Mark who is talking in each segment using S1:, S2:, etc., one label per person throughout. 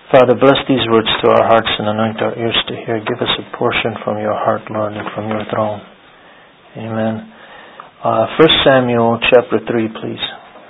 S1: Father, bless these words to our hearts and anoint our ears to hear. Give us a portion from your heart, Lord, and from your throne. Amen. 1 Samuel chapter 3, please.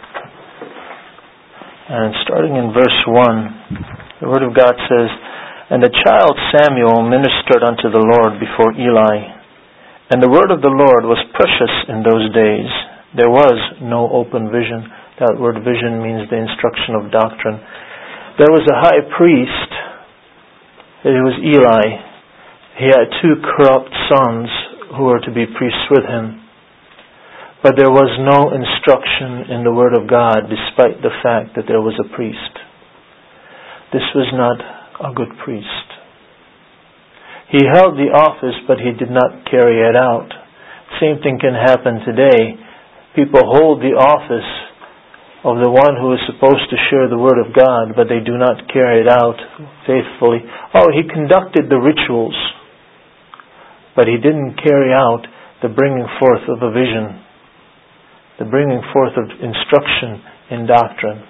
S1: And starting in verse 1, the Word of God says, "And the child Samuel ministered unto the Lord before Eli. And the word of the Lord was precious in those days. There was no open vision." That word vision means the instruction of doctrine. There was a high priest. It was Eli. He had 2 corrupt sons who were to be priests with him. But there was no instruction in the Word of God despite the fact that there was a priest. This was not a good priest. He held the office, but he did not carry it out. Same thing can happen today. People hold the office of the one who is supposed to share the Word of God, but they do not carry it out faithfully. Oh, he conducted the rituals, but he didn't carry out the bringing forth of a vision, the bringing forth of instruction in doctrine.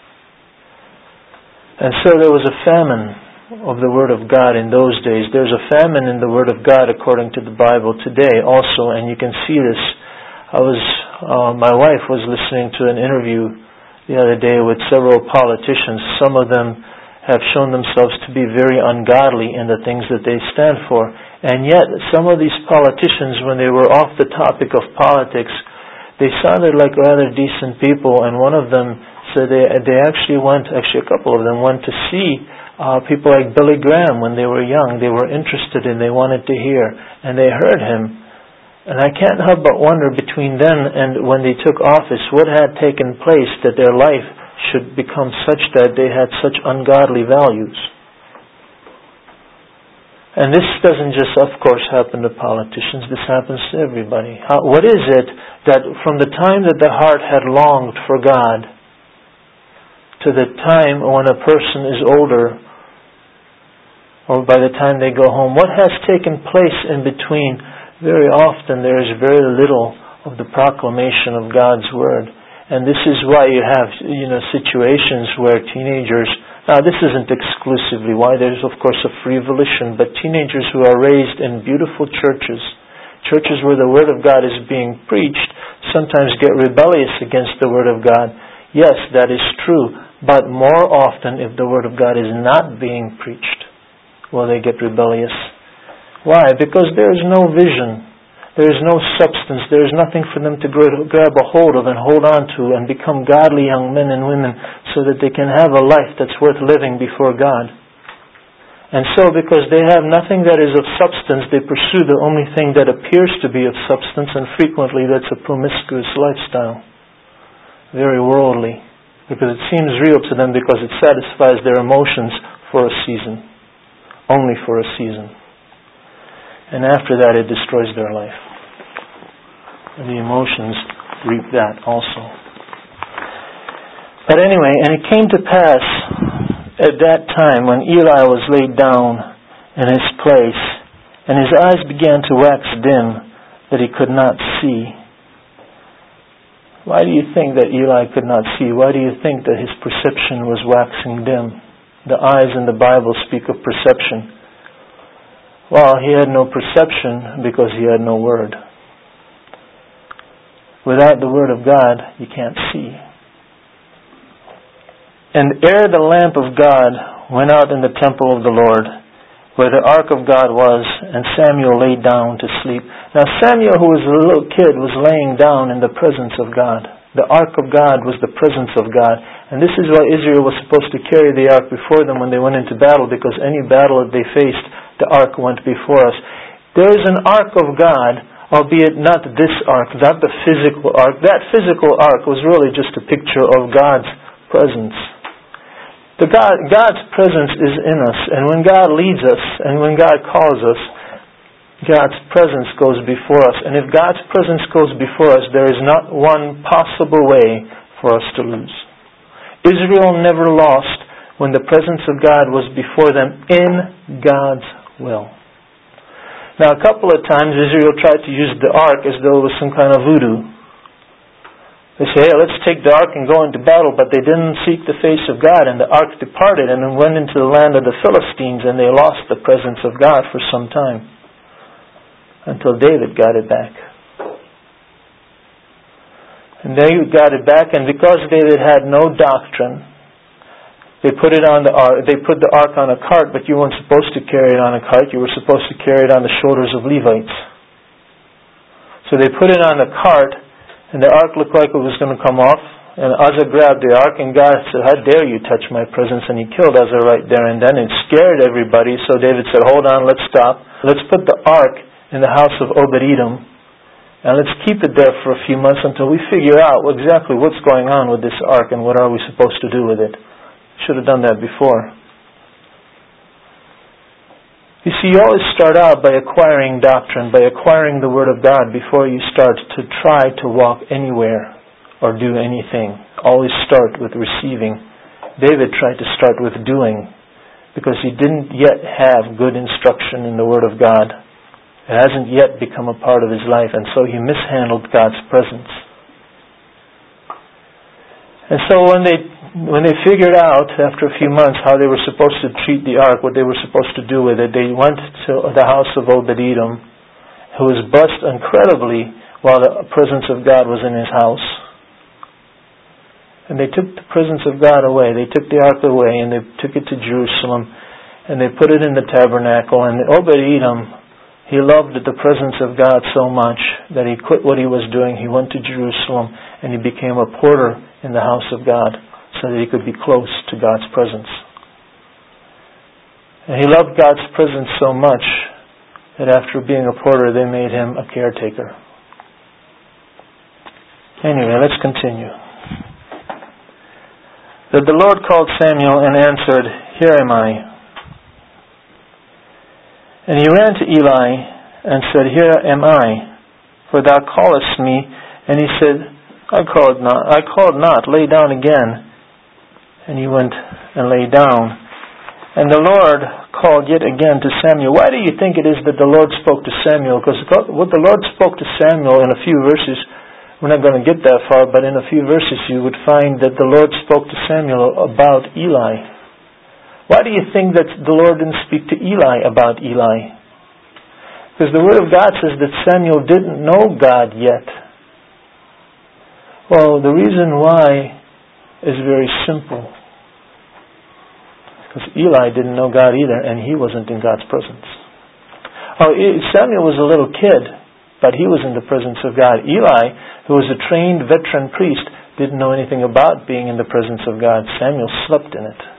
S1: And so there was a famine of the Word of God in those days. There's a famine in the Word of God according to the Bible today also, and you can see this. My wife was listening to an interview the other day with several politicians. Some of them have shown themselves to be very ungodly in the things that they stand for. And yet, some of these politicians, when they were off the topic of politics, they sounded like rather decent people. And one of them said they a couple of them went to see people like Billy Graham when they were young. They were interested and they wanted to hear. And they heard him. And I can't help but wonder between then and when they took office, what had taken place that their life should become such that they had such ungodly values. And this doesn't just, of course, happen to politicians. This happens to everybody. What is it that from the time that the heart had longed for God to the time when a person is older, or by the time they go home, what has taken place in between? Very often there is very little of the proclamation of God's Word. And this is why you have, situations where teenagers, now this isn't exclusively why, there's of course a free volition, but teenagers who are raised in beautiful churches where the Word of God is being preached, sometimes get rebellious against the Word of God. Yes, that is true, but more often if the Word of God is not being preached, they get rebellious. Why? Because there is no vision. There is no substance. There is nothing for them to grab a hold of and hold on to and become godly young men and women so that they can have a life that's worth living before God. And so because they have nothing that is of substance, they pursue the only thing that appears to be of substance, and frequently that's a promiscuous lifestyle. Very worldly. Because it seems real to them because it satisfies their emotions for a season. Only for a season. And after that, it destroys their life. And the emotions reap that also. But anyway, and it came to pass at that time when Eli was laid down in his place, and his eyes began to wax dim, that he could not see. Why do you think that Eli could not see? Why do you think that his perception was waxing dim? The eyes in the Bible speak of perception. Well, he had no perception because he had no Word. Without the Word of God, you can't see. And ere the lamp of God went out in the temple of the Lord, where the ark of God was, and Samuel lay down to sleep. Now Samuel, who was a little kid, was laying down in the presence of God. The ark of God was the presence of God. And this is why Israel was supposed to carry the ark before them when they went into battle, because any battle that they faced, the ark went before us. There is an ark of God, albeit not this ark, not the physical ark. That physical ark was really just a picture of God's presence. God's presence is in us, and when God leads us, and when God calls us, God's presence goes before us. And if God's presence goes before us, there is not one possible way for us to lose. Israel never lost when the presence of God was before them in God's will. Now, a couple of times Israel tried to use the ark as though it was some kind of voodoo. They say, hey, let's take the ark and go into battle, but they didn't seek the face of God, and the ark departed and went into the land of the Philistines, and they lost the presence of God for some time, until David got it back. And David got it back, and because David had no doctrine, they put it on the ark. They put the ark on a cart, but you weren't supposed to carry it on a cart. You were supposed to carry it on the shoulders of Levites. So they put it on a cart, and the ark looked like it was going to come off. And Uzzah grabbed the ark, and God said, how dare you touch my presence? And he killed Uzzah right there and then. It scared everybody. So David said, hold on, let's stop. Let's put the ark in the house of Obed-Edom, and let's keep it there for a few months until we figure out exactly what's going on with this ark and what are we supposed to do with it. Should have done that before. You see, you always start out by acquiring doctrine, by acquiring the Word of God before you start to try to walk anywhere or do anything. Always start with receiving. David tried to start with doing because he didn't yet have good instruction in the Word of God. It hasn't yet become a part of his life, and so he mishandled God's presence. And so when they figured out after a few months how they were supposed to treat the ark, what they were supposed to do with it, they went to the house of Obed-Edom, who was blessed incredibly while the presence of God was in his house. And they took the presence of God away. They took the ark away and they took it to Jerusalem and they put it in the tabernacle. And Obed-Edom, he loved the presence of God so much that he quit what he was doing. He went to Jerusalem and he became a porter in the house of God so that he could be close to God's presence. And he loved God's presence so much that after being a porter, they made him a caretaker. Anyway, let's continue. That the Lord called Samuel and answered, here am I. And he ran to Eli and said, here am I, for thou callest me. And he said, I called not, lay down again. And he went and lay down. And the Lord called yet again to Samuel. Why do you think it is that the Lord spoke to Samuel? Because what the Lord spoke to Samuel in a few verses, we're not going to get that far, but in a few verses you would find that the Lord spoke to Samuel about Eli. Why do you think that the Lord didn't speak to Eli about Eli? Because the Word of God says that Samuel didn't know God yet. Well, the reason why is very simple. Because Eli didn't know God either, and he wasn't in God's presence. Samuel was a little kid, but he was in the presence of God. Eli, who was a trained veteran priest, didn't know anything about being in the presence of God. Samuel slept in it.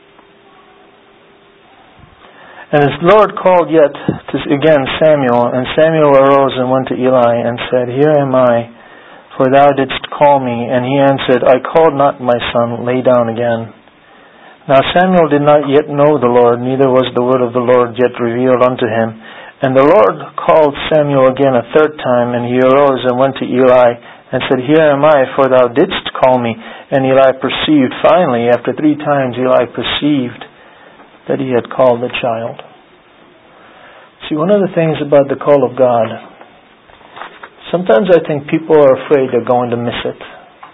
S1: And his Lord called yet again Samuel, and Samuel arose and went to Eli and said, here am I, for thou didst call me. And he answered, I called not, my son, lay down again. Now Samuel did not yet know the Lord, neither was the word of the Lord yet revealed unto him. And the Lord called Samuel again a third time, and he arose and went to Eli and said, here am I, for thou didst call me. And Eli perceived, finally, after 3 times, Eli perceived that he had called the child. See, one of the things about the call of God, sometimes I think people are afraid they're going to miss it.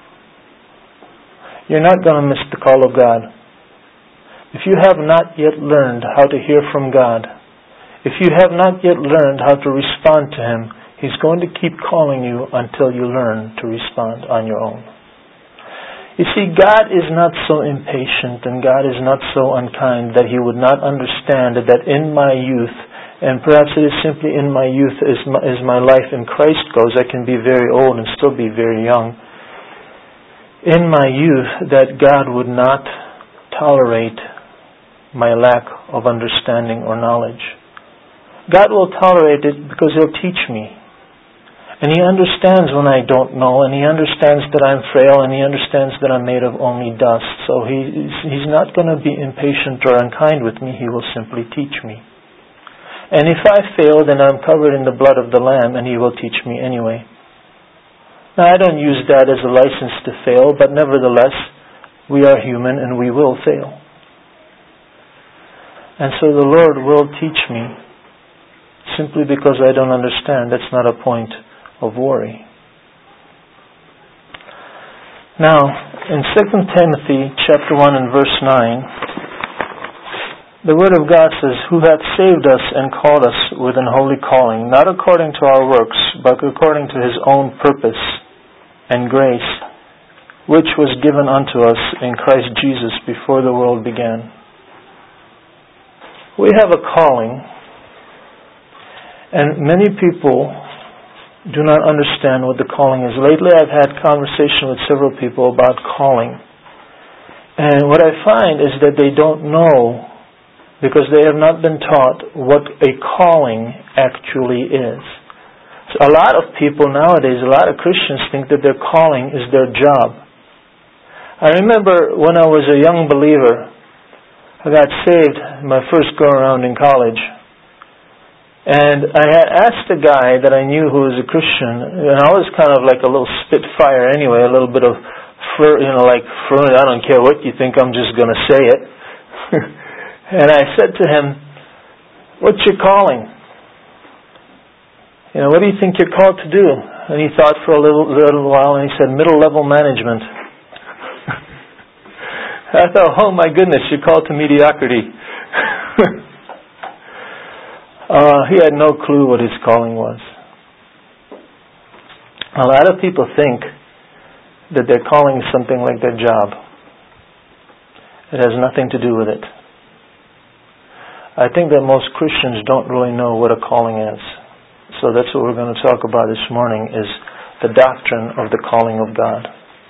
S1: You're not going to miss the call of God. If you have not yet learned how to hear from God, if you have not yet learned how to respond to Him, He's going to keep calling you until you learn to respond on your own. You see, God is not so impatient and God is not so unkind that He would not understand that in my youth, and perhaps it is simply in my youth as my life in Christ goes, I can be very old and still be very young. In my youth, that God would not tolerate my lack of understanding or knowledge. God will tolerate it because He'll teach me. And He understands when I don't know, and He understands that I'm frail, and He understands that I'm made of only dust. So He's not going to be impatient or unkind with me. He will simply teach me. And if I fail, then I'm covered in the blood of the Lamb, and He will teach me anyway. Now, I don't use that as a license to fail, but nevertheless, we are human and we will fail. And so the Lord will teach me simply because I don't understand. That's not a point of worry. Now, in 2 Timothy chapter 1 and verse 9, the Word of God says, "Who hath saved us and called us with an holy calling, not according to our works, but according to His own purpose and grace, which was given unto us in Christ Jesus before the world began." We have a calling, and many people do not understand what the calling is. Lately I've had conversation with several people about calling. And what I find is that they don't know, because they have not been taught what a calling actually is. So a lot of people nowadays, a lot of Christians think that their calling is their job. I remember when I was a young believer, I got saved my first go around in college. And I had asked a guy that I knew who was a Christian, and I was kind of like a little spitfire anyway, a little bit of, I don't care what you think, I'm just going to say it. And I said to him, "What's your calling? What do you think you're called to do?" And he thought for a little while, and he said, "Middle-level management." I thought, oh my goodness, you're called to mediocrity. He had no clue what his calling was. A lot of people think that their calling is something like their job. It has nothing to do with it. I think that most Christians don't really know what a calling is. So that's what we're going to talk about this morning, is the doctrine of the calling of God.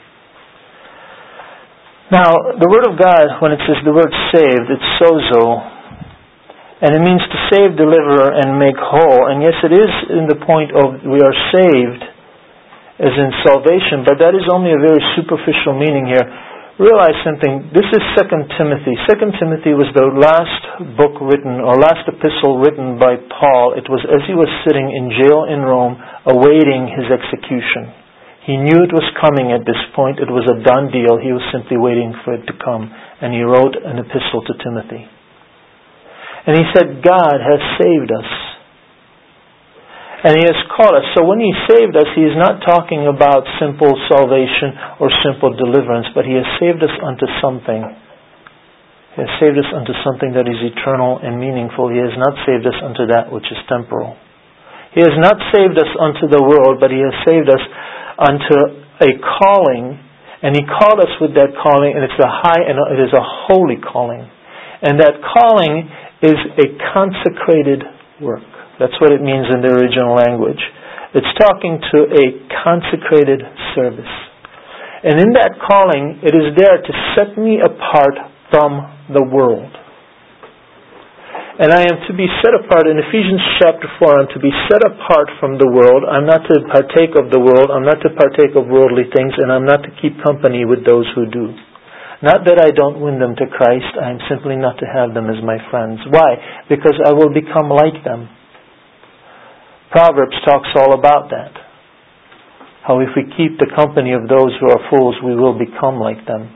S1: Now, the Word of God, when it says the word saved, it's sozo, and it means to save, deliver, and make whole. And yes, it is in the point of we are saved, as in salvation, but that is only a very superficial meaning here. Realize something. This is 2 Timothy. 2 Timothy was the last book written, or last epistle written by Paul. It was as he was sitting in jail in Rome, awaiting his execution. He knew it was coming at this point. It was a done deal. He was simply waiting for it to come. And he wrote an epistle to Timothy. And he said, God has saved us. And He has called us. So when He saved us, He is not talking about simple salvation or simple deliverance, but He has saved us unto something. He has saved us unto something that is eternal and meaningful. He has not saved us unto that which is temporal. He has not saved us unto the world, but He has saved us unto a calling, and He called us with that calling, and it's a high and it is a holy calling. And that calling is a consecrated work. That's what it means in the original language. It's talking to a consecrated service. And in that calling, it is there to set me apart from the world. And I am to be set apart. In Ephesians chapter 4, I'm to be set apart from the world. I'm not to partake of the world. I'm not to partake of worldly things. And I'm not to keep company with those who do. Not that I don't win them to Christ. I'm simply not to have them as my friends. Why? Because I will become like them. Proverbs talks all about that. How if we keep the company of those who are fools, we will become like them.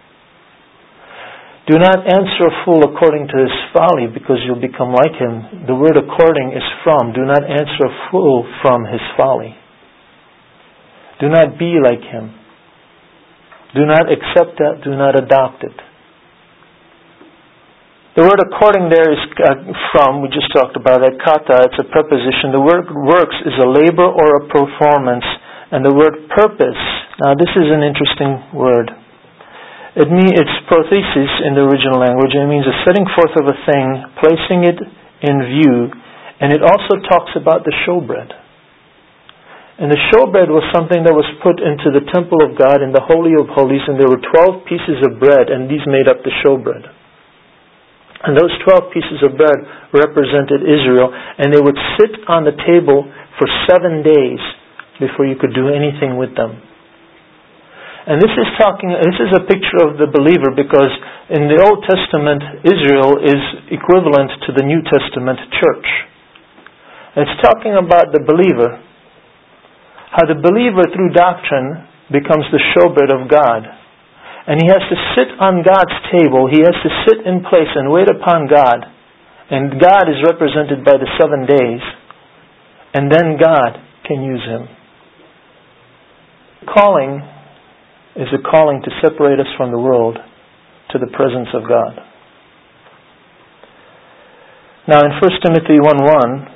S1: Do not answer a fool according to his folly, because you'll become like him. The word according is from. Do not answer a fool from his folly. Do not be like him. Do not accept that. Do not adopt it. The word according there is from. We just talked about that. Kata. It's a preposition. The word works is a labor or a performance. And the word purpose. Now this is an interesting word. It's prothesis in the original language. It means a setting forth of a thing, placing it in view. And it also talks about the showbread. And the showbread was something that was put into the temple of God in the Holy of Holies, and there were 12 pieces of bread, and these made up the showbread. And those 12 pieces of bread represented Israel, and they would sit on the table for 7 days before you could do anything with them. And this is a picture of the believer, because in the Old Testament, Israel is equivalent to the New Testament church. And it's talking about the believer. How the believer through doctrine becomes the showbread of God. And he has to sit on God's table. He has to sit in place and wait upon God. And God is represented by the 7 days. And then God can use him. Calling is a calling to separate us from the world to the presence of God. Now in 1 Timothy 1:1,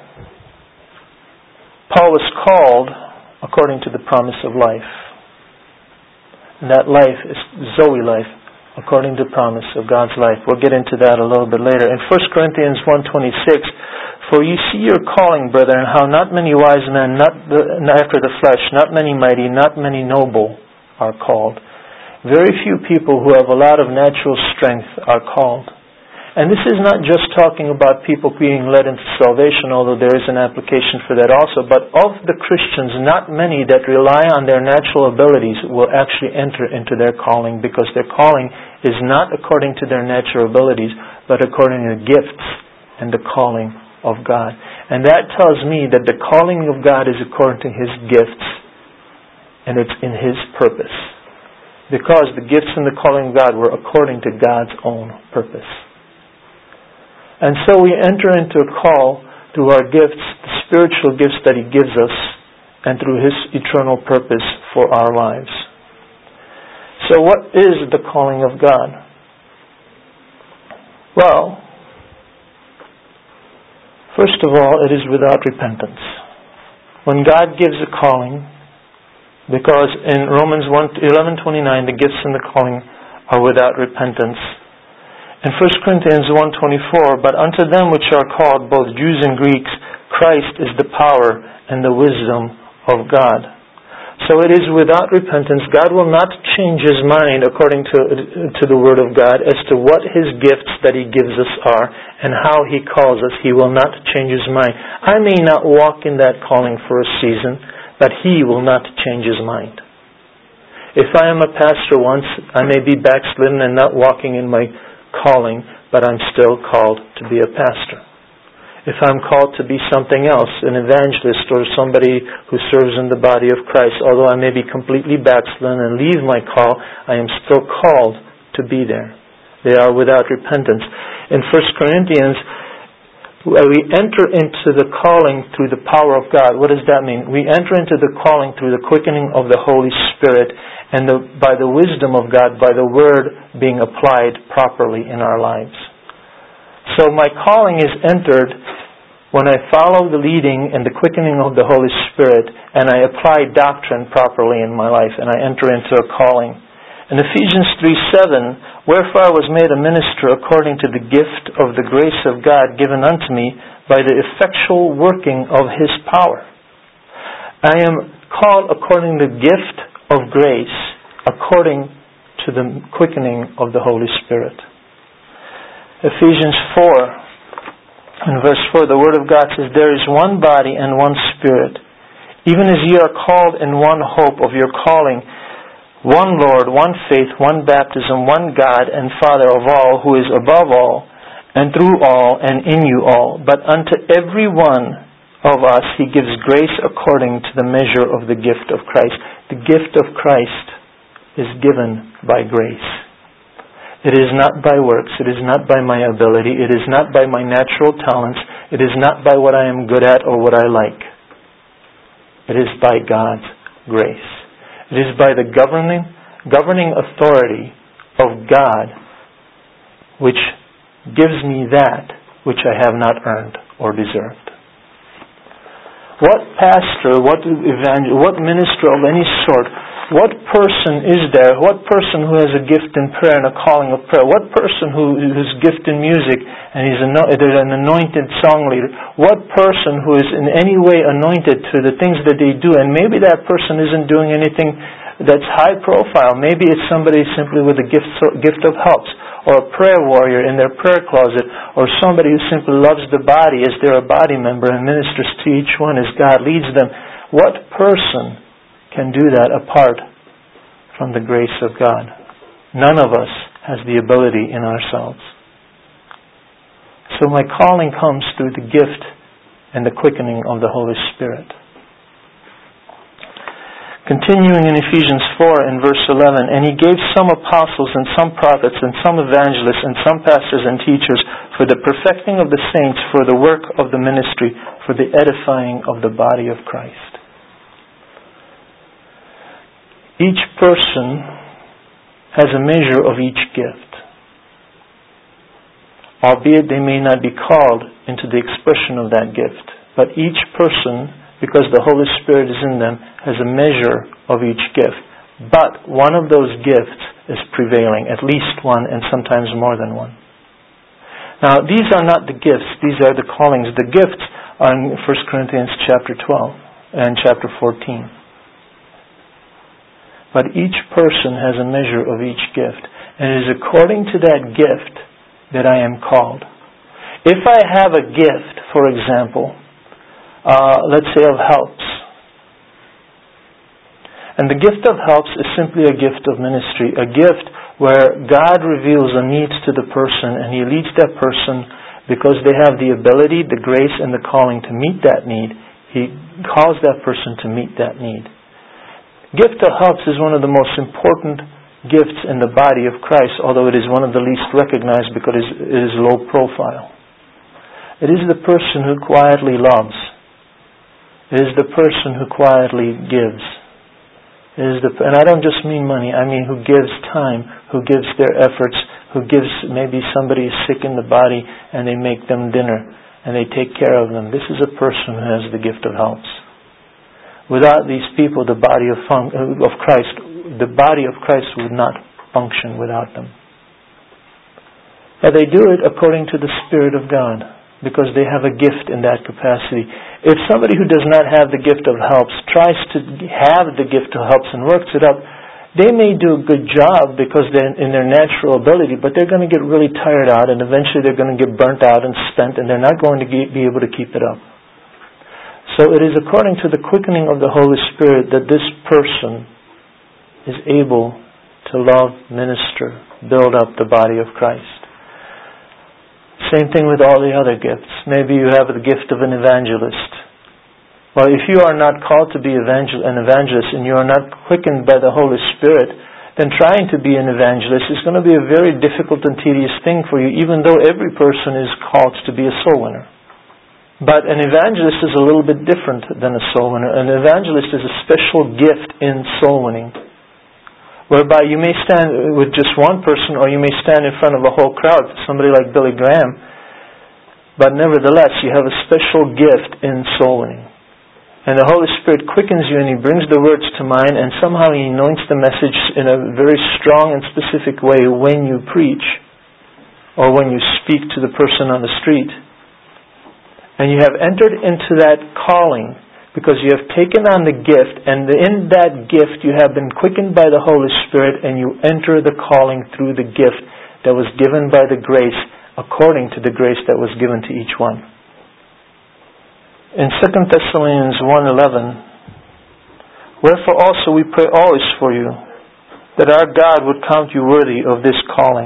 S1: Paul was called according to the promise of life. And that life is Zoe life, according to the promise of God's life. We'll get into that a little bit later. In 1 Corinthians 1:26, for you see your calling, brethren, how not many wise men, not after the flesh, not many mighty, not many noble are called. Very few people who have a lot of natural strength are called. And this is not just talking about people being led into salvation, although there is an application for that also, but of the Christians, not many that rely on their natural abilities will actually enter into their calling, because their calling is not according to their natural abilities, but according to the gifts and the calling of God. And that tells me that the calling of God is according to His gifts, and it's in His purpose. Because the gifts and the calling of God were according to God's own purpose. And so we enter into a call through our gifts, the spiritual gifts that He gives us, and through His eternal purpose for our lives. So what is the calling of God? Well, first of all, it is without repentance. When God gives a calling, because in Romans 11:29, the gifts and the calling are without repentance. In 1 Corinthians 1:24, but unto them which are called, both Jews and Greeks, Christ is the power and the wisdom of God. So it is without repentance. God will not change His mind according to the Word of God as to what His gifts that He gives us are and how He calls us. He will not change His mind. I may not walk in that calling for a season, but He will not change His mind. If I am a pastor once, I may be backslidden and not walking in my calling, but I'm still called to be a pastor. If I'm called to be something else, an evangelist or somebody who serves in the body of Christ, although I may be completely backslidden and leave my call, I am still called to be there. They are without repentance. In 1 Corinthians, we enter into the calling through the power of God. What does that mean? We enter into the calling through the quickening of the Holy Spirit and by the wisdom of God, by the Word being applied properly in our lives. So my calling is entered when I follow the leading and the quickening of the Holy Spirit, and I apply doctrine properly in my life, and I enter into a calling. In Ephesians 3:7, wherefore I was made a minister according to the gift of the grace of God given unto me by the effectual working of His power. I am called according to the gift of grace, according to the quickening of the Holy Spirit. Ephesians 4, in verse 4, the Word of God says, there is one body and one Spirit, even as ye are called in one hope of your calling, one Lord, one faith, one baptism, one God and Father of all, who is above all, and through all, and in you all. But unto every one of us He gives grace according to the measure of the gift of Christ. The gift of Christ is given by grace. It is not by works. It is not by my ability. It is not by my natural talents. It is not by what I am good at or what I like. It is by God's grace. It is by the governing authority of God which gives me that which I have not earned or deserved. What pastor, what evangelist, what minister of any sort, what person is there, what person who has a gift in prayer and a calling of prayer, what person whose gift in music and he's an anointed song leader, what person who is in any way anointed to the things that they do, and maybe that person isn't doing anything that's high profile, maybe it's somebody simply with a gift of helps, or a prayer warrior in their prayer closet, or somebody who simply loves the body as they're a body member and ministers to each one as God leads them. What person can do that apart from the grace of God? None of us has the ability in ourselves. So my calling comes through the gift and the quickening of the Holy Spirit. Continuing in Ephesians 4 in verse 11, and He gave some apostles and some prophets and some evangelists and some pastors and teachers for the perfecting of the saints, for the work of the ministry, for the edifying of the body of Christ. Each person has a measure of each gift, albeit they may not be called into the expression of that gift. But each person, because the Holy Spirit is in them, has a measure of each gift. But one of those gifts is prevailing, at least one, and sometimes more than one. Now, these are not the gifts, these are the callings. The gifts are in 1 Corinthians chapter 12 and chapter 14. But each person has a measure of each gift, and it is according to that gift that I am called. If I have a gift, for example, let's say of helps, and the gift of helps is simply a gift of ministry, a gift where God reveals a need to the person and He leads that person because they have the ability, the grace, and the calling to meet that need. He calls that person to meet that need. Gift of helps is one of the most important gifts in the body of Christ, although it is one of the least recognized because it is low profile. It is the person who quietly loves. It is the person who quietly gives. And I don't just mean money, I mean who gives time, who gives their efforts, who gives, maybe somebody is sick in the body and they make them dinner and they take care of them. This is a person who has the gift of helps. Without these people, the body of Christ would not function without them. But they do it according to the Spirit of God, because they have a gift in that capacity. If somebody who does not have the gift of helps tries to have the gift of helps and works it up, they may do a good job because they're in their natural ability, but they're going to get really tired out and eventually they're going to get burnt out and spent and they're not going to be able to keep it up. So it is according to the quickening of the Holy Spirit that this person is able to love, minister, build up the body of Christ. Same thing with all the other gifts. Maybe you have the gift of an evangelist. Well, if you are not called to be an evangelist and you are not quickened by the Holy Spirit, then trying to be an evangelist is going to be a very difficult and tedious thing for you, even though every person is called to be a soul winner. But an evangelist is a little bit different than a soul winner. An evangelist is a special gift in soul winning, whereby you may stand with just one person or you may stand in front of a whole crowd, somebody like Billy Graham, but nevertheless you have a special gift in soul winning. And the Holy Spirit quickens you and He brings the words to mind and somehow He anoints the message in a very strong and specific way when you preach or when you speak to the person on the street. And you have entered into that calling because you have taken on the gift, and in that gift you have been quickened by the Holy Spirit, and you enter the calling through the gift that was given by the grace, according to the grace that was given to each one. In 2 Thessalonians 1:11, wherefore also we pray always for you, that our God would count you worthy of this calling,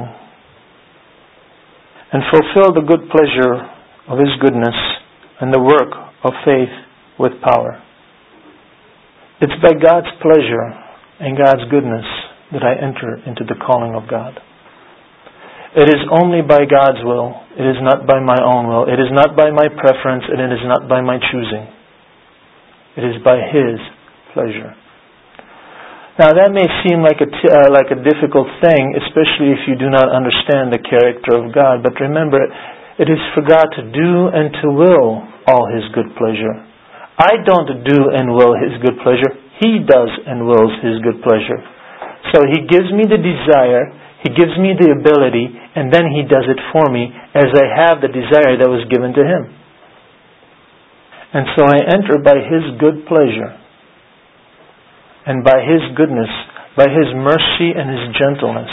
S1: and fulfill the good pleasure of His goodness and the work of faith with power. It's by God's pleasure and God's goodness that I enter into the calling of God. It is only by God's will. It is not by my own will. It is not by my preference, and it is not by my choosing. It is by His pleasure. Now that may seem like a difficult thing, especially if you do not understand the character of God. But remember, it is for God to do and to will all His good pleasure. I don't do and will His good pleasure. He does and wills His good pleasure. So He gives me the desire, He gives me the ability, and then He does it for me as I have the desire that was given to Him. And so I enter by His good pleasure, and by His goodness, by His mercy and His gentleness.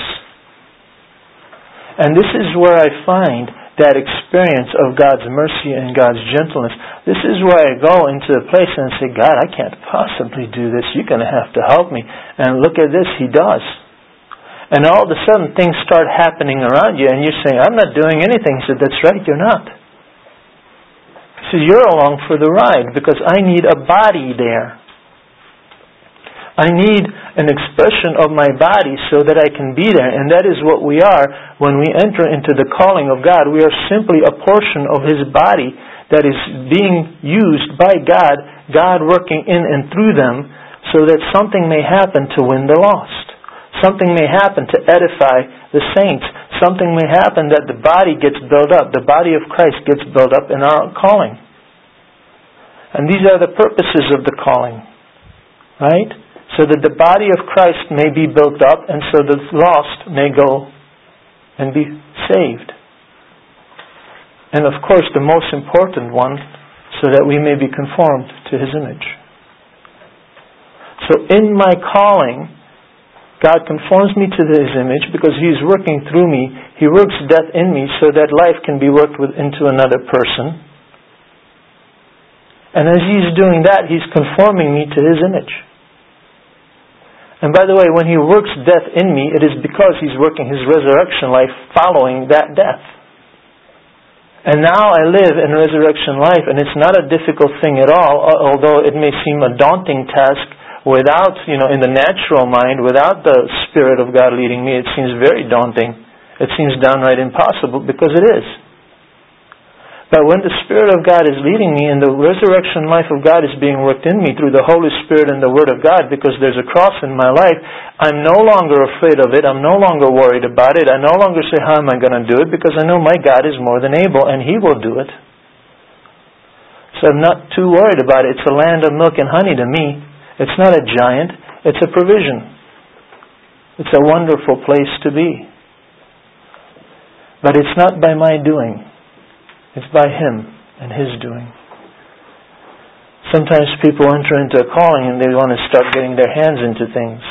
S1: And this is where I find that experience of God's mercy and God's gentleness. This is where I go into a place and say, God, I can't possibly do this. You're going to have to help me. And look at this, He does. And all of a sudden things start happening around you and you're saying, I'm not doing anything. He said, that's right, you're not. He says, you're along for the ride because I need a body there. I need an expression of my body so that I can be there. And that is what we are when we enter into the calling of God. We are simply a portion of His body that is being used by God, God working in and through them so that something may happen to win the lost. Something may happen to edify the saints. Something may happen that the body gets built up. The body of Christ gets built up in our calling. And these are the purposes of the calling. Right? So that the body of Christ may be built up, and so the lost may go and be saved. And of course, the most important one, so that we may be conformed to His image. So in my calling, God conforms me to His image because He is working through me. He works death in me so that life can be worked into another person. And as He's doing that, He's conforming me to His image. And by the way, when He works death in me, it is because He's working His resurrection life following that death. And now I live in resurrection life, and it's not a difficult thing at all, although it may seem a daunting task without, in the natural mind, without the Spirit of God leading me. It seems very daunting. It seems downright impossible, because it is. But when the Spirit of God is leading me and the resurrection life of God is being worked in me through the Holy Spirit and the Word of God, because there's a cross in my life, I'm no longer afraid of it. I'm no longer worried about it. I no longer say, how am I going to do it? Because I know my God is more than able and He will do it. So I'm not too worried about it. It's a land of milk and honey to me. It's not a giant. It's a provision. It's a wonderful place to be. But it's not by my doing. It's by Him and His doing. Sometimes people enter into a calling and they want to start getting their hands into things.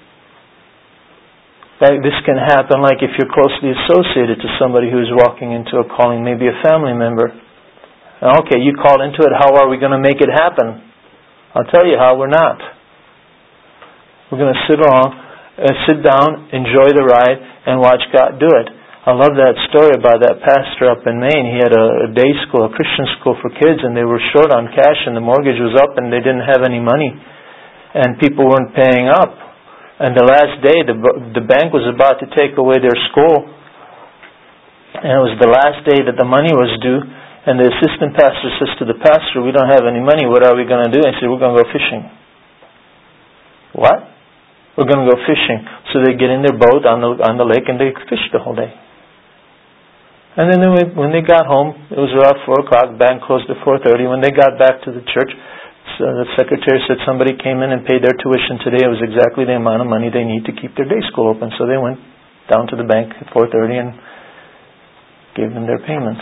S1: Like this can happen like if you're closely associated to somebody who's walking into a calling, maybe a family member. Okay, you called into it, how are we going to make it happen? I'll tell you how we're not. We're going to sit down, enjoy the ride, and watch God do it. I love that story about that pastor up in Maine. He had a day school, a Christian school for kids, and they were short on cash, and the mortgage was up, and they didn't have any money. And people weren't paying up. And the last day, the bank was about to take away their school. And it was the last day that the money was due. And the assistant pastor says to the pastor, we don't have any money, what are we going to do? And he said, we're going to go fishing. What? We're going to go fishing. So they get in their boat on the lake and they fish the whole day. And then when they got home, it was around 4 o'clock, bank closed at 4:30. When they got back to the church, so the secretary said somebody came in and paid their tuition today. It was exactly the amount of money they need to keep their day school open. So they went down to the bank at 4:30 and gave them their payment.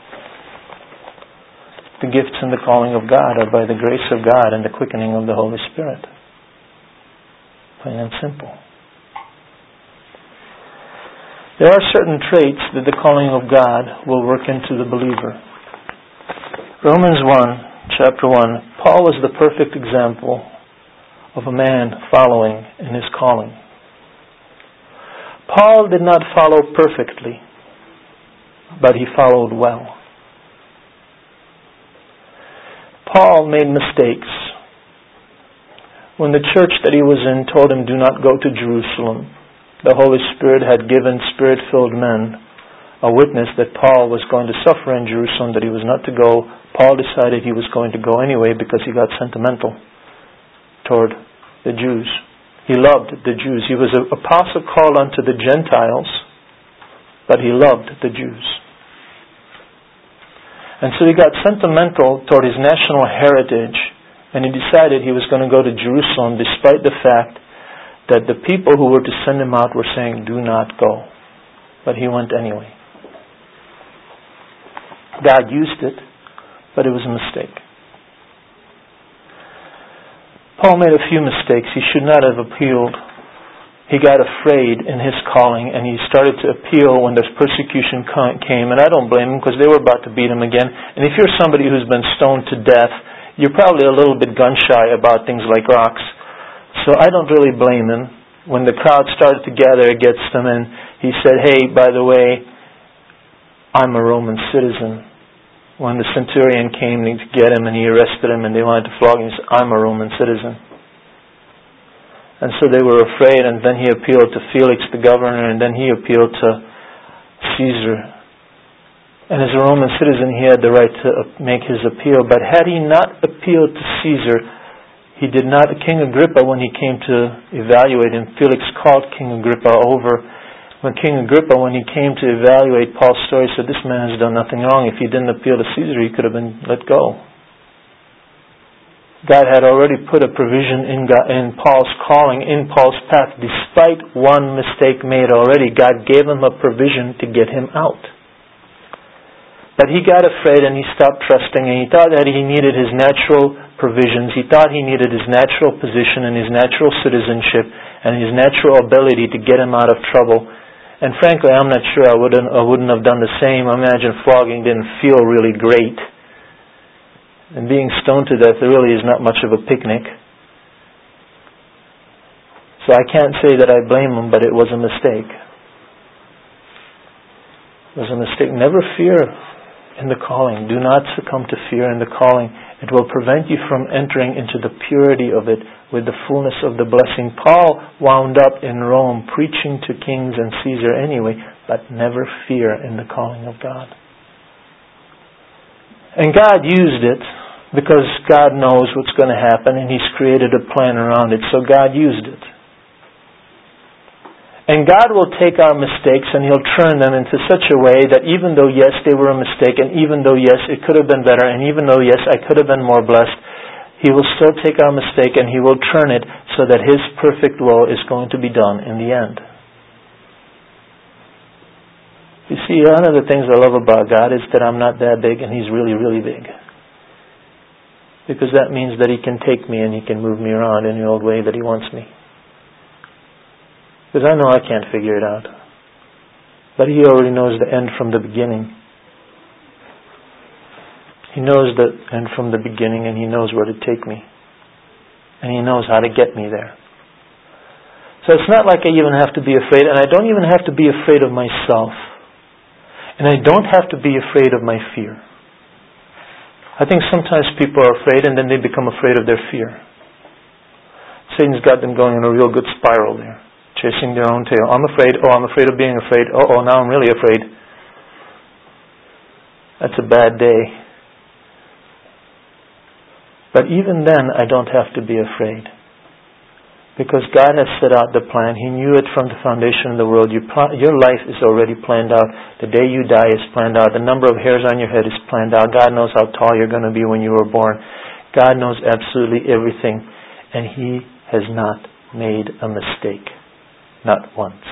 S1: The gifts and the calling of God are by the grace of God and the quickening of the Holy Spirit. Plain and simple. There are certain traits that the calling of God will work into the believer. Romans 1, chapter 1, Paul was the perfect example of a man following in his calling. Paul did not follow perfectly, but he followed well. Paul made mistakes. When the church that he was in told him, do not go to Jerusalem, the Holy Spirit had given Spirit-filled men a witness that Paul was going to suffer in Jerusalem, that he was not to go. Paul decided he was going to go anyway because he got sentimental toward the Jews. He loved the Jews. He was an apostle called unto the Gentiles, but he loved the Jews. And so he got sentimental toward his national heritage, and he decided he was going to go to Jerusalem despite the fact that the people who were to send him out were saying, do not go. But he went anyway. God used it, but it was a mistake. Paul made a few mistakes. He should not have appealed. He got afraid in his calling, and he started to appeal when the persecution came. And I don't blame him, because they were about to beat him again. And if you're somebody who's been stoned to death, you're probably a little bit gun-shy about things like rocks. So I don't really blame him. When the crowd started to gather against him, and he said, hey, by the way, I'm a Roman citizen. When the centurion came to get him and he arrested him and they wanted to flog him, he said, I'm a Roman citizen. And so they were afraid, and then he appealed to Felix the governor, and then he appealed to Caesar. And as a Roman citizen, he had the right to make his appeal. But had he not appealed to Caesar, He did not. King Agrippa, when he came to evaluate him, Felix called King Agrippa over. When King Agrippa, when he came to evaluate Paul's story, said, "This man has done nothing wrong. If he didn't appeal to Caesar, he could have been let go." God had already put a provision in Paul's calling, in Paul's path. Despite one mistake made already, God gave him a provision to get him out. But he got afraid and he stopped trusting, and he thought that he needed his natural provisions. He thought he needed his natural position and his natural citizenship and his natural ability to get him out of trouble. And frankly, I'm not sure I wouldn't have done the same. I imagine flogging didn't feel really great. And being stoned to death really is not much of a picnic. So I can't say that I blame him, but it was a mistake. It was a mistake. Never fear in the calling. Do not succumb to fear in the calling. It will prevent you from entering into the purity of it with the fullness of the blessing. Paul wound up in Rome preaching to kings and Caesar anyway, but never fear in the calling of God. And God used it because God knows what's going to happen and He's created a plan around it. So God used it. And God will take our mistakes and He'll turn them into such a way that even though, yes, they were a mistake, and even though, yes, it could have been better, and even though, yes, I could have been more blessed, He will still take our mistake and He will turn it so that His perfect will is going to be done in the end. You see, one of the things I love about God is that I'm not that big and He's really, really big. Because that means that He can take me and He can move me around in the old way that He wants me. Because I know I can't figure it out. But He already knows the end from the beginning. He knows the end from the beginning and He knows where to take me. And He knows how to get me there. So it's not like I even have to be afraid, and I don't even have to be afraid of myself. And I don't have to be afraid of my fear. I think sometimes people are afraid and then they become afraid of their fear. Satan's got them going in a real good spiral there, chasing their own tail. I'm afraid. Oh, I'm afraid of being afraid. Oh, now I'm really afraid. That's a bad day. But even then, I don't have to be afraid. Because God has set out the plan. He knew it from the foundation of the world. Your life is already planned out. The day you die is planned out. The number of hairs on your head is planned out. God knows how tall you're going to be when you were born. God knows absolutely everything. And He has not made a mistake. Not once.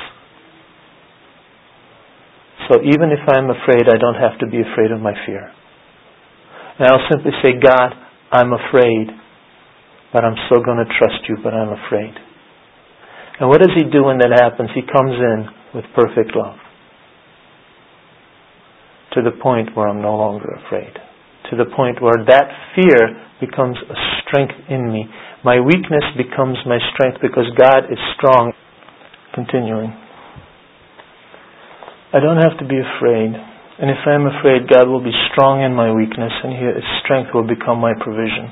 S1: So even if I'm afraid, I don't have to be afraid of my fear. And I'll simply say, God, I'm afraid. But I'm still going to trust You, but I'm afraid. And what does He do when that happens? He comes in with perfect love. To the point where I'm no longer afraid. To the point where that fear becomes a strength in me. My weakness becomes my strength because God is strong. Continuing. I don't have to be afraid. And if I'm afraid, God will be strong in my weakness and His strength will become my provision.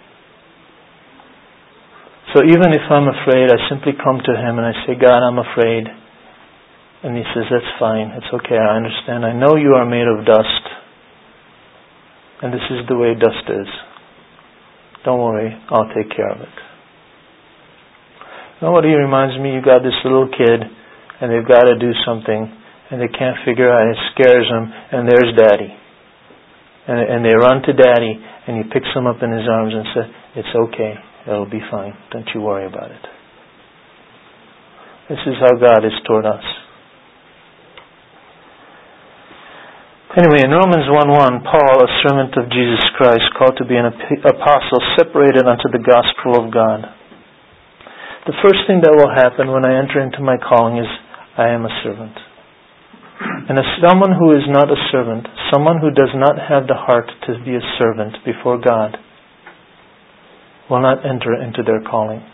S1: So even if I'm afraid, I simply come to Him and I say, God, I'm afraid. And He says, that's fine. It's okay. I understand. I know you are made of dust. And this is the way dust is. Don't worry. I'll take care of it. You know what He reminds me? You got this little kid and they've got to do something and they can't figure out. It scares them. And there's Daddy. And they run to Daddy and He picks them up in His arms and says, it's okay. It'll be fine. Don't you worry about it. This is how God is toward us. Anyway, in Romans 1:1, Paul, a servant of Jesus Christ, called to be an apostle, separated unto the gospel of God. The first thing that will happen when I enter into my calling is I am a servant. And as someone who is not a servant, someone who does not have the heart to be a servant before God, will not enter into their calling.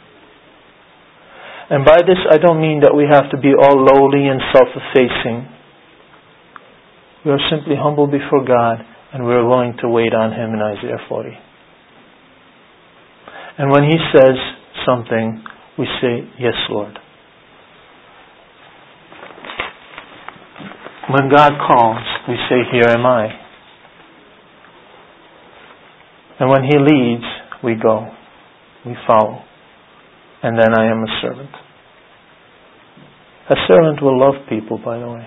S1: And by this I don't mean that we have to be all lowly and self-effacing. We are simply humble before God and we are willing to wait on Him in Isaiah 40. And when He says something, we say, yes, Lord. When God calls, we say, here am I. And when He leads, we go. we follow. And then I am a servant. A servant will love people, by the way,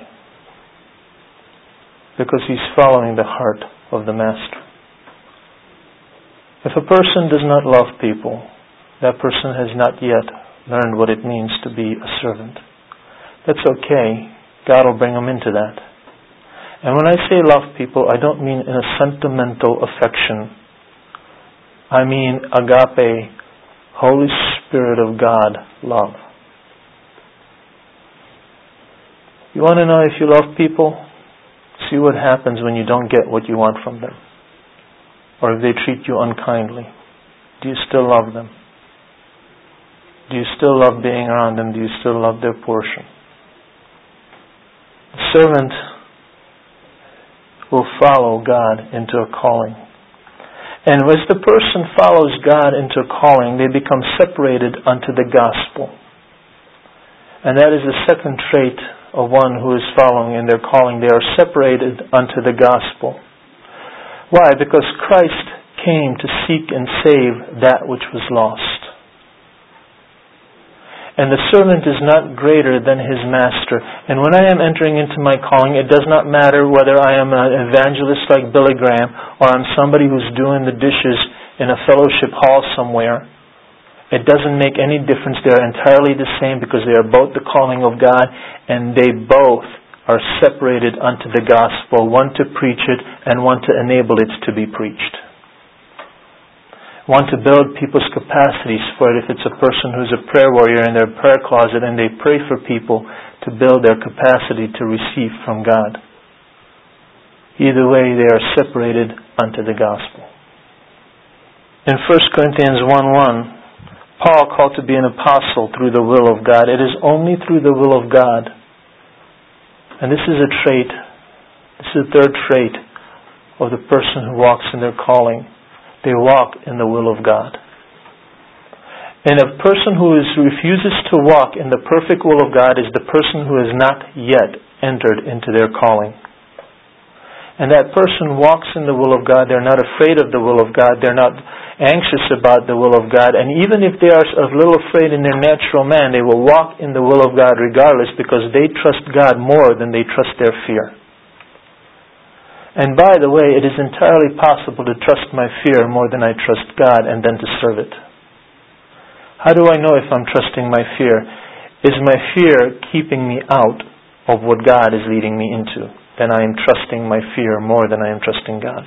S1: because he's following the heart of the master. If a person does not love people, that person has not yet learned what it means to be a servant. That's okay. God will bring them into that. And when I say love people, I don't mean in a sentimental affection. I mean agape, Holy Spirit of God love. You want to know if you love people? See what happens when you don't get what you want from them. Or if they treat you unkindly. Do you still love them? Do you still love being around them? Do you still love their portion? The servant will follow God into a calling. And as the person follows God into a calling, they become separated unto the gospel. And that is the second trait of one who is following in their calling. They are separated unto the gospel. Why? Because Christ came to seek and save that which was lost. And the servant is not greater than his master. And when I am entering into my calling, it does not matter whether I am an evangelist like Billy Graham or I'm somebody who's doing the dishes in a fellowship hall somewhere. It doesn't make any difference. They are entirely the same because they are both the calling of God, and they both are separated unto the gospel, one to preach it and one to enable it to be preached. One to build people's capacities for it. If it's a person who's a prayer warrior in their prayer closet and they pray for people to build their capacity to receive from God. Either way, they are separated unto the gospel. In 1 Corinthians 1:1, Paul called to be an apostle through the will of God. It is only through the will of God. And this is a trait, this is the third trait of the person who walks in their calling. They walk in the will of God. And a person who refuses to walk in the perfect will of God is the person who has not yet entered into their calling. And that person walks in the will of God. They're not afraid of the will of God. They're not anxious about the will of God. And even if they are a little afraid in their natural man, they will walk in the will of God regardless, because they trust God more than they trust their fear. And by the way, it is entirely possible to trust my fear more than I trust God and then to serve it. How do I know if I'm trusting my fear? Is my fear keeping me out of what God is leading me into? Then I am trusting my fear more than I am trusting God.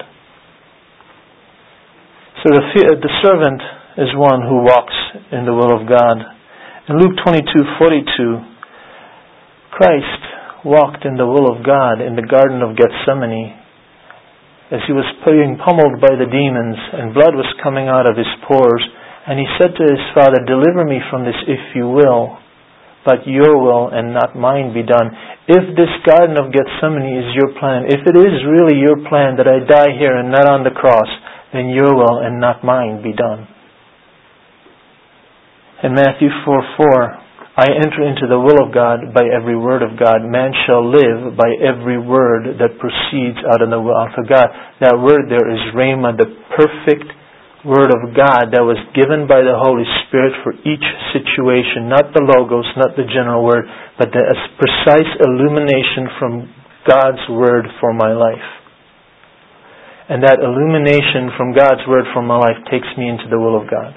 S1: So the servant is one who walks in the will of God. In Luke 22:42, Christ walked in the will of God in the Garden of Gethsemane as he was being pummeled by the demons and blood was coming out of his pores. And he said to his Father, "Deliver me from this if you will, but your will and not mine be done." If this Garden of Gethsemane is your plan, if it is really your plan that I die here and not on the cross, then your will and not mine be done. In Matthew 4:4, I enter into the will of God by every word of God. Man shall live by every word that proceeds out of the mouth of God. That word there is Rhema, the perfect word of God that was given by the Holy Spirit for each situation. Not the logos, not the general word, but the precise illumination from God's word for my life. And that illumination from God's word for my life takes me into the will of God.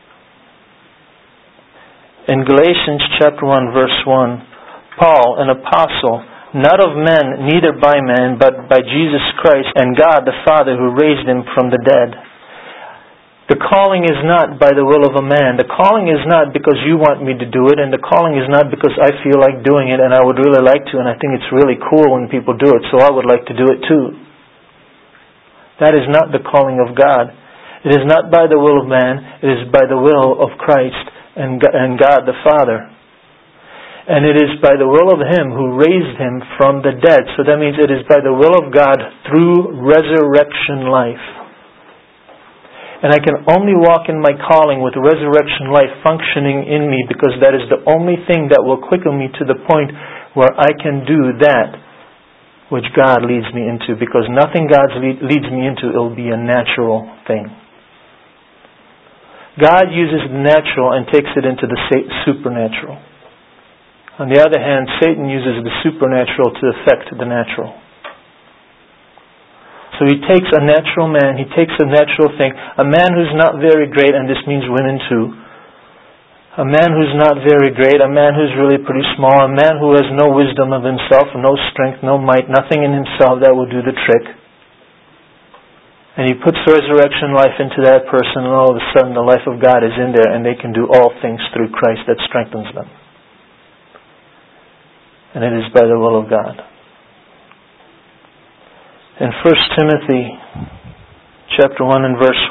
S1: In Galatians chapter 1, verse 1, Paul, an apostle, not of men, neither by man, but by Jesus Christ and God the Father who raised him from the dead. The calling is not by the will of a man. The calling is not because you want me to do it, and the calling is not because I feel like doing it and I would really like to, and I think it's really cool when people do it, so I would like to do it too. That is not the calling of God. It is not by the will of man. It is by the will of Christ and God the Father. And it is by the will of Him who raised Him from the dead. So that means it is by the will of God through resurrection life. And I can only walk in my calling with resurrection life functioning in me, because that is the only thing that will quicken me to the point where I can do that which God leads me into. Because nothing God leads me into, it will be a natural thing. God uses the natural and takes it into the supernatural. On the other hand, Satan uses the supernatural to affect the natural. So he takes a natural man, he takes a natural thing, a man who's not very great, and this means women too, a man who's not very great, a man who's really pretty small, a man who has no wisdom of himself, no strength, no might, nothing in himself that will do the trick. And he puts resurrection life into that person, and all of a sudden the life of God is in there, and they can do all things through Christ that strengthens them. And it is by the will of God. In 1 Timothy chapter 1 and verse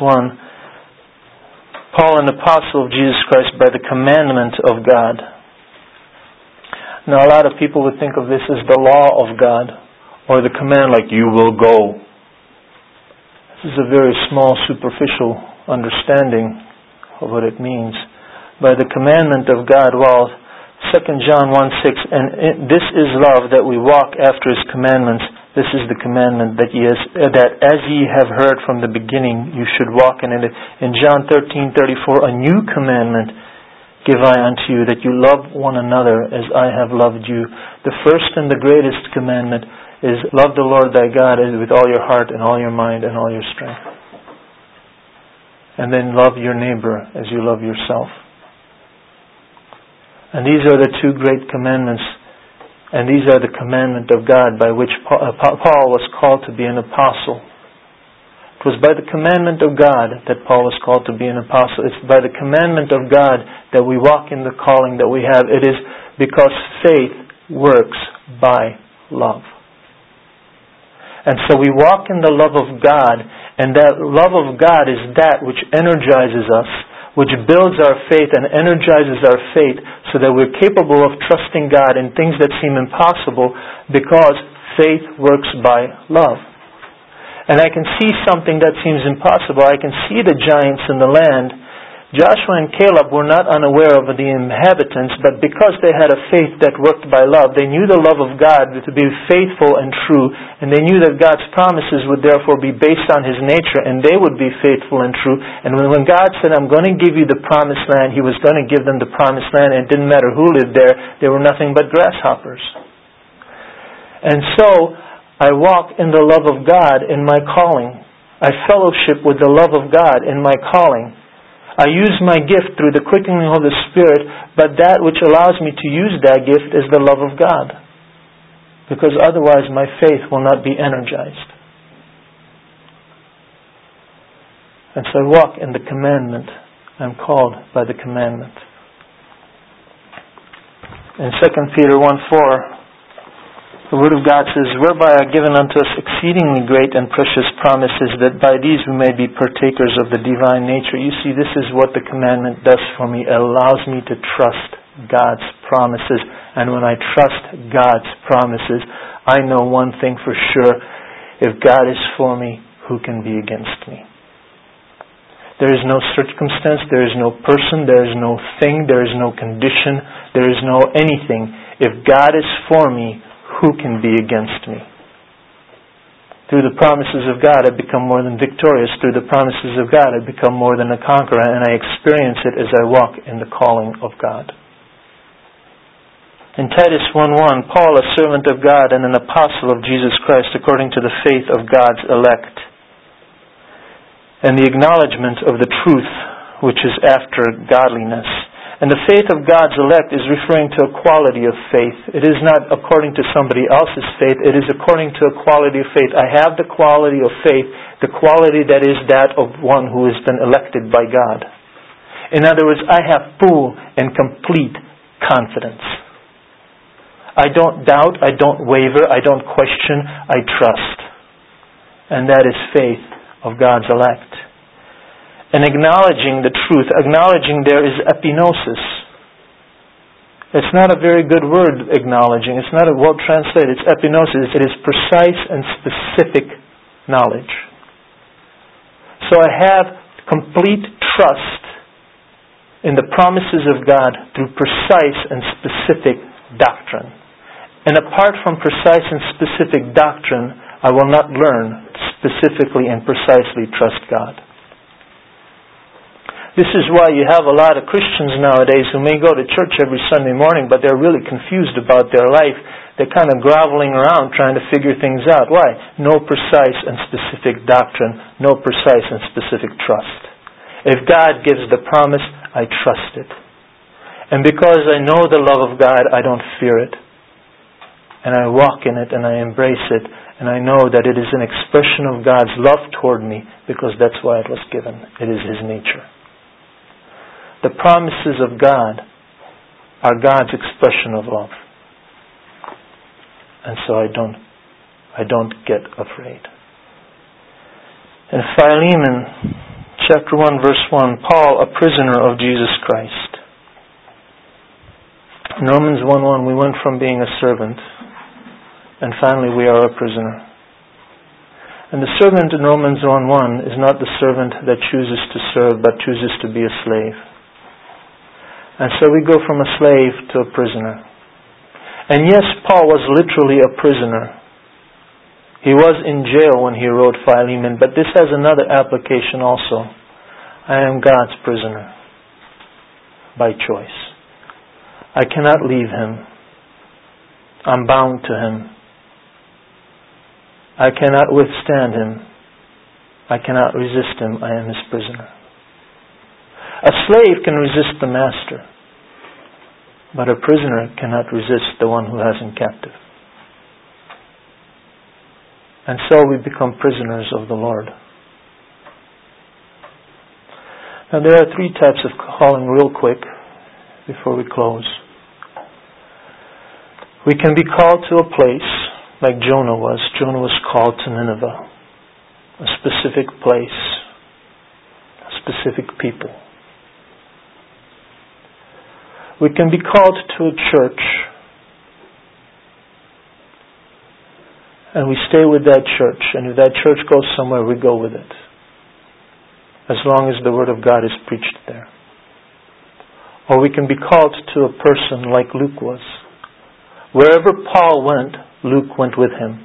S1: 1, Paul, an apostle of Jesus Christ by the commandment of God. Now a lot of people would think of this as the law of God, or the command like, you will go. This is a very small, superficial understanding of what it means. By the commandment of God, well, 2 John 1:6, and this is love, that we walk after His commandments. This is the commandment that as ye have heard from the beginning, you should walk in it. In John 13:34, a new commandment give I unto you, that you love one another as I have loved you. The first and the greatest commandment is love the Lord thy God with all your heart and all your mind and all your strength. And then love your neighbor as you love yourself. And these are the two great commandments, and these are the commandment of God by which Paul was called to be an apostle. It was by the commandment of God that Paul was called to be an apostle. It's by the commandment of God that we walk in the calling that we have. It is because faith works by love. And so we walk in the love of God, and that love of God is that which energizes us, which builds our faith and energizes our faith so that we're capable of trusting God in things that seem impossible, because faith works by love. And I can see something that seems impossible. I can see the giants in the land. Joshua and Caleb were not unaware of the inhabitants, but because they had a faith that worked by love, they knew the love of God to be faithful and true, and they knew that God's promises would therefore be based on His nature, and they would be faithful and true. And when God said, I'm going to give you the promised land, He was going to give them the promised land, and it didn't matter who lived there, they were nothing but grasshoppers. And so, I walk in the love of God in my calling. I fellowship with the love of God in my calling. I use my gift through the quickening of the Spirit, but that which allows me to use that gift is the love of God. Because otherwise my faith will not be energized. And so I walk in the commandment. I'm called by the commandment. In 2 Peter 1:4, the Word of God says, whereby are given unto us exceedingly great and precious promises, that by these we may be partakers of the divine nature. You see, this is what the commandment does for me. It allows me to trust God's promises. And when I trust God's promises, I know one thing for sure. If God is for me, who can be against me? There is no circumstance, there is no person, there is no thing, there is no condition, there is no anything. If God is for me, who can be against me? Through the promises of God, I become more than victorious. Through the promises of God, I become more than a conqueror, and I experience it as I walk in the calling of God. In Titus 1:1, Paul, a servant of God and an apostle of Jesus Christ, according to the faith of God's elect, and the acknowledgement of the truth which is after godliness. And the faith of God's elect is referring to a quality of faith. It is not according to somebody else's faith. It is according to a quality of faith. I have the quality of faith, the quality that is that of one who has been elected by God. In other words, I have full and complete confidence. I don't doubt, I don't waver, I don't question, I trust. And that is faith of God's elect. And acknowledging the truth, acknowledging there is epinosis. It's not a very good word, acknowledging. It's not a well translated. It's epinosis. It is precise and specific knowledge. So I have complete trust in the promises of God through precise and specific doctrine. And apart from precise and specific doctrine, I will not learn to specifically and precisely trust God. This is why you have a lot of Christians nowadays who may go to church every Sunday morning, but they're really confused about their life. They're kind of groveling around trying to figure things out. Why? No precise and specific doctrine, no precise and specific trust. If God gives the promise, I trust it. And because I know the love of God, I don't fear it. And I walk in it and I embrace it. And I know that it is an expression of God's love toward me because that's why it was given. It is His nature. The promises of God are God's expression of love. And so I don't get afraid. In Philemon, chapter 1, verse 1, Paul, a prisoner of Jesus Christ. In Romans 1:1, we went from being a servant, and finally we are a prisoner. And the servant in Romans 1:1 is not the servant that chooses to serve, but chooses to be a slave. And so we go from a slave to a prisoner. And yes, Paul was literally a prisoner. He was in jail when he wrote Philemon, but this has another application also. I am God's prisoner by choice. I cannot leave Him. I'm bound to Him. I cannot withstand Him. I cannot resist Him. I am His prisoner. A slave can resist the master, but a prisoner cannot resist the one who has him captive. And so we become prisoners of the Lord. Now there are three types of calling real quick before we close. We can be called to a place like Jonah was. Jonah was called to Nineveh, a specific place, a specific people. We can be called to a church, and we stay with that church, and if that church goes somewhere, we go with it, as long as the Word of God is preached there. Or we can be called to a person like Luke was. Wherever Paul went, Luke went with him.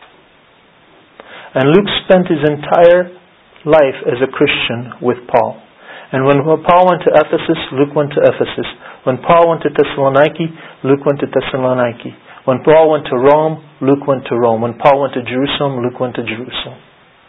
S1: And Luke spent his entire life as a Christian with Paul. And when Paul went to Ephesus, Luke went to Ephesus. When Paul went to Thessaloniki, Luke went to Thessaloniki. When Paul went to Rome, Luke went to Rome. When Paul went to Jerusalem, Luke went to Jerusalem.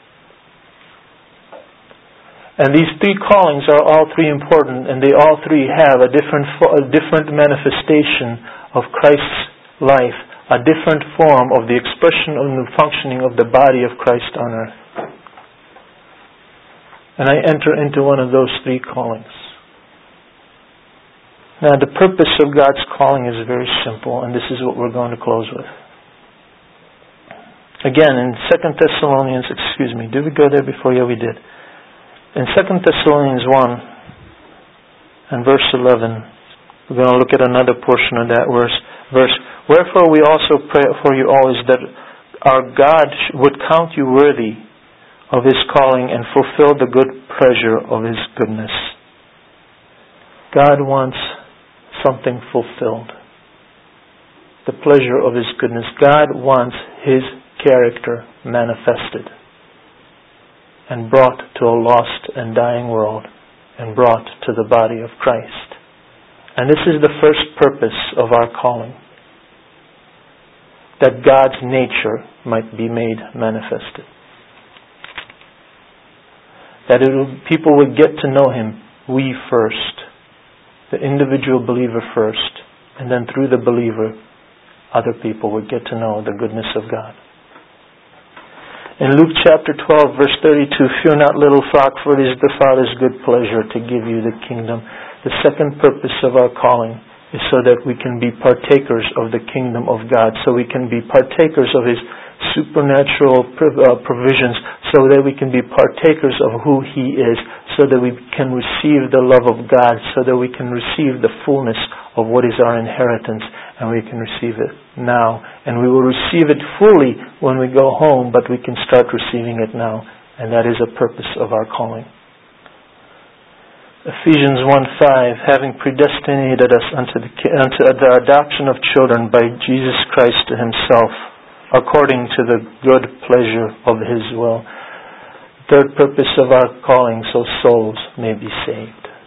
S1: And these three callings are all three important, and they all three have a different manifestation of Christ's life, a different form of the expression and the functioning of the body of Christ on earth. And I enter into one of those three callings. Now, the purpose of God's calling is very simple, and this is what we're going to close with. Again, in 2 Thessalonians, did we go there before? Yeah, we did. In 2 Thessalonians 1 and verse 11, we're going to look at another portion of that verse. Wherefore we also pray for you always that our God would count you worthy of His calling and fulfill the good pleasure of His goodness. God wants something fulfilled. The pleasure of His goodness. God wants His character manifested and brought to a lost and dying world and brought to the body of Christ. And this is the first purpose of our calling. That God's nature might be made manifested. That people would get to know Him, we first, the individual believer first, and then through the believer, other people would get to know the goodness of God. In Luke chapter 12, verse 32, fear not, little flock, for it is the Father's good pleasure to give you the kingdom. The second purpose of our calling is so that we can be partakers of the kingdom of God, so we can be partakers of His supernatural provisions, so that we can be partakers of who He is, so that we can receive the love of God, so that we can receive the fullness of what is our inheritance, and we can receive it now. And we will receive it fully when we go home, but we can start receiving it now, and that is a purpose of our calling. Ephesians 1:5, having predestinated us unto the adoption of children by Jesus Christ to Himself, according to the good pleasure of His will. Third purpose of our calling, so souls may be saved.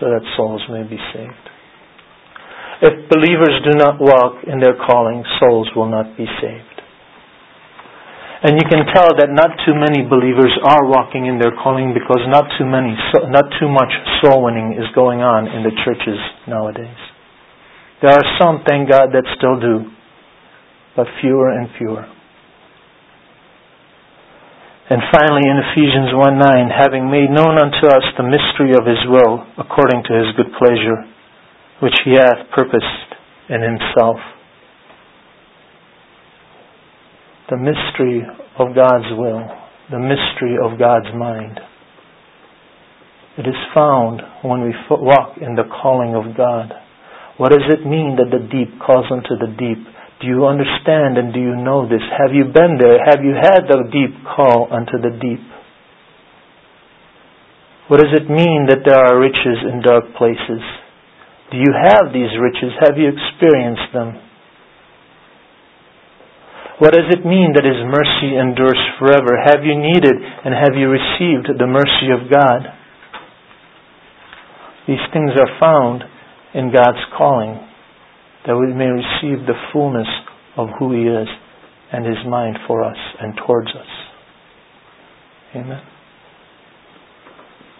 S1: so that souls may be saved. If believers do not walk in their calling, souls will not be saved. And you can tell that not too many believers are walking in their calling because not too much soul winning is going on in the churches nowadays. There are some, thank God, that still do, but fewer and fewer. And finally in Ephesians 1:9, having made known unto us the mystery of His will, according to His good pleasure, which He hath purposed in Himself. The mystery of God's will, the mystery of God's mind. It is found when we walk in the calling of God. What does it mean that the deep calls unto the deep? Do you understand and do you know this? Have you been there? Have you had the deep call unto the deep? What does it mean that there are riches in dark places? Do you have these riches? Have you experienced them? What does it mean that His mercy endures forever? Have you needed and have you received the mercy of God? These things are found in God's calling, that we may receive the fullness of who He is and His mind for us and towards us. Amen.